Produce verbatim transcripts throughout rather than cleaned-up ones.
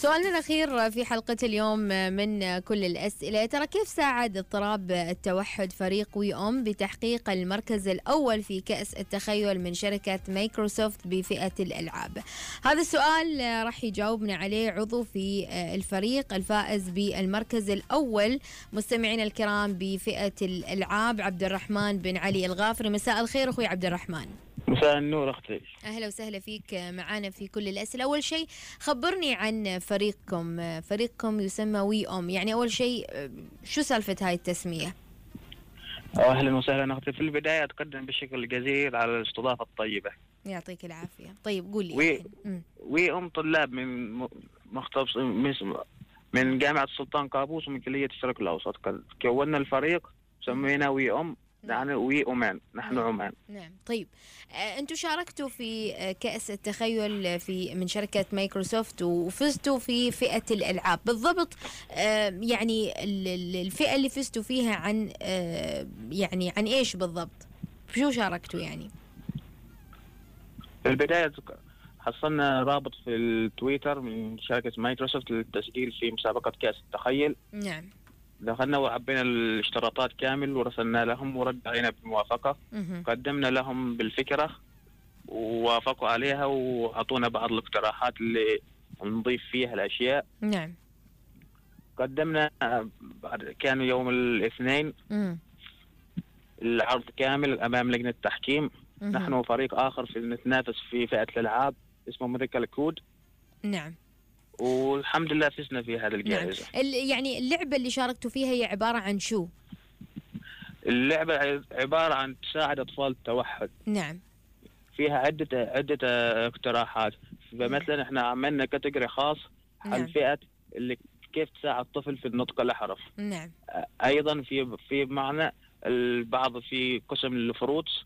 سؤالنا الأخير في حلقة اليوم من كل الأسئلة، ترى كيف ساعد اضطراب التوحد فريق وي أم بتحقيق المركز الأول في كأس التخيل من شركة مايكروسوفت بفئة الألعاب؟ هذا السؤال راح يجاوبنا عليه عضو في الفريق الفائز بالمركز الأول مستمعينا الكرام بفئة الألعاب، عبد الرحمن بن علي الغافري. مساء الخير أخوي عبد الرحمن. مساء النور أختي. أهلا وسهلا فيك معنا في كل الأسئلة. أول شيء خبرني عن فريقكم. فريقكم يسمى وي أم، يعني أول شيء شو سالفة هاي التسمية؟ أهلا وسهلا أختي. في البداية أتقدم بشكل جزيل على الاستضافة الطيبة. يعطيك العافية. طيب قولي. وي, وي أم طلاب من مختص من جامعة السلطان قابوس ومن كلية الشرق الأوسط. كونا الفريق سمينا وي أم، يعني وي أمان، نحن نعم. عمان. نعم. طيب آه، أنتم شاركتوا في آه، كأس التخيل في من شركة مايكروسوفت وفزتوا في فئة الألعاب بالضبط. آه، يعني الفئة اللي فزتوا فيها عن آه، يعني عن إيش بالضبط؟ شو شاركتوا يعني؟ في البداية حصلنا رابط في التويتر من شركة مايكروسوفت للتسجيل في مسابقة كأس التخيل. نعم. دخلنا وعبينا الاشتراطات كامل ورسلنا لهم ورد علينا بالموافقة. مه. قدمنا لهم بالفكرة ووافقوا عليها وأعطونا بعض الاقتراحات اللي نضيف فيها الأشياء. نعم. قدمنا بعد كان يوم الاثنين مه. العرض كامل أمام لجنة التحكيم. مه. نحن وفريق آخر في نتنافس في فئة الألعاب اسمه ميديكال كود. نعم. والحمد لله فزنا في هذه الجائزة. نعم. يعني اللعبة اللي شاركتوا فيها هي عبارة عن شو؟ اللعبة عبارة عن تساعد أطفال التوحد. نعم. فيها عدة عدة اقتراحات. فمثلا احنا عملنا كاتيجوري خاص نعم. عن فئة اللي كيف تساعد الطفل في النطق الأحرف. نعم. أيضا في في معنى البعض في قسم الفروتس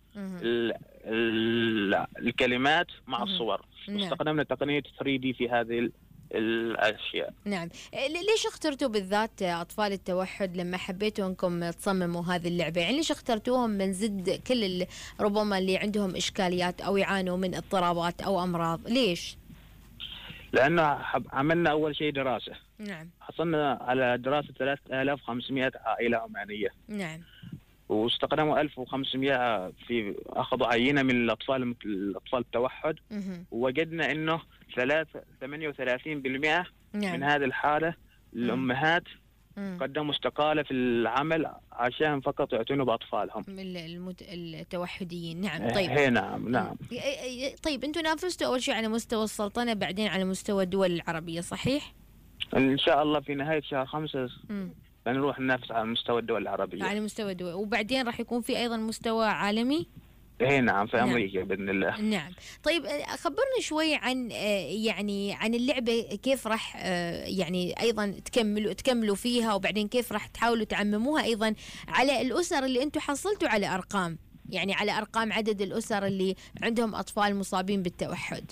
الكلمات مع الصور. نعم. استخدمنا تقنية ثري دي في هذه الأشياء. نعم. ليش اخترتوا بالذات أطفال التوحد لما حبيتوا أنكم تصمموا هذه اللعبة؟ يعني ليش اخترتوهم من زد كل ربما اللي عندهم إشكاليات أو يعانوا من اضطرابات أو أمراض؟ ليش؟ لأنه عملنا أول شيء دراسة. نعم. حصلنا على دراسة ثلاثة آلاف وخمسمائة عائلة عمانية. نعم. واستخدموا ألف وخمسمائة في أخذوا عينة من الأطفال الأطفال التوحد. مه. ووجدنا إنه ثمانية وثلاثين بالمئة نعم. من هذه الحالة الأمهات مم. قدموا استقالة في العمل عشان فقط يعتنوا بأطفالهم المت... التوحديين. نعم. طيب. هي نعم نعم. طيب أنتوا نافستوا أول شيء على مستوى السلطنة بعدين على مستوى الدول العربية صحيح؟ إن شاء الله في نهاية شهر خمسة مم. بنروح ننافس على مستوى الدول العربية. على مستوى الدول، وبعدين راح يكون في أيضا مستوى عالمي؟ ايه نعم في نعم. امريكا باذن الله. نعم. طيب خبرني شوي عن يعني عن اللعبه، كيف راح يعني ايضا تكملوا تكملوا فيها، وبعدين كيف راح تحاولوا تعمموها ايضا على الاسر اللي انتم حصلتوا على ارقام، يعني على ارقام عدد الاسر اللي عندهم اطفال مصابين بالتوحد.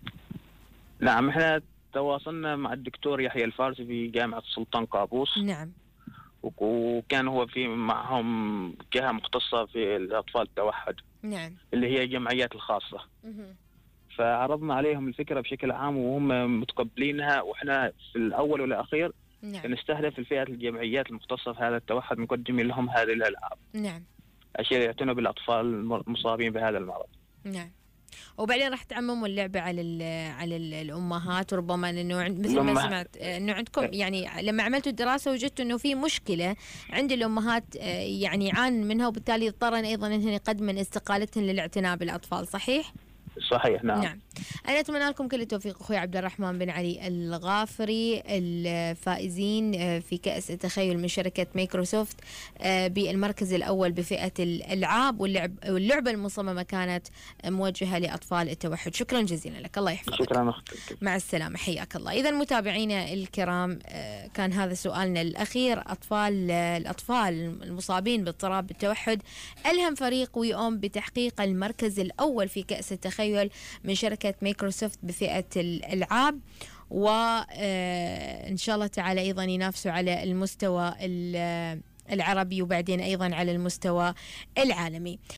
نعم احنا تواصلنا مع الدكتور يحيى الفارسي في جامعه السلطان قابوس. نعم. وكان هو في معهم جهه مختصه في الاطفال التوحد. نعم. اللي هي الجمعيات الخاصة. فعرضنا عليهم الفكرة بشكل عام وهم متقبلينها، وإحنا في الأول والأخير نعم. نستهدف الفئة الجمعيات المختصة في هذا التوحد، نقدم لهم هذه الألعاب. نعم. أشياء يعتنوا بالأطفال المصابين بهذا المرض. نعم. وبعدين راح تعمموا اللعبة على ال على ال الأمهات، وربما إنه مثل ما سمعت إنه عندكم يعني لما عملتوا الدراسة وجدتوا إنه في مشكلة عند الأمهات يعني يعانن منها، وبالتالي اضطرن أيضا إنهن يقدمن استقالتهن للاعتناء بالأطفال صحيح؟ صحيح نعم. نعم. أنا أتمنى لكم كل التوفيق أخوي عبد الرحمن بن علي الغافري، الفائزين في كأس التخيل من شركة مايكروسوفت بالمركز الأول بفئة الألعاب، واللعب واللعبة المصممة كانت موجهة لأطفال التوحد. شكرا جزيلا لك، الله يحفظك. شكرا أختك. مع السلامة، حياك الله. إذا متابعينا الكرام كان هذا سؤالنا الأخير. أطفال الأطفال المصابين باضطراب التوحد ألهم فريق وي أم بتحقيق المركز الأول في كأس التخيل من شركة مايكروسوفت بفئة الألعاب، وإن شاء الله تعالى أيضا ينافسوا على المستوى العربي وبعدين أيضا على المستوى العالمي.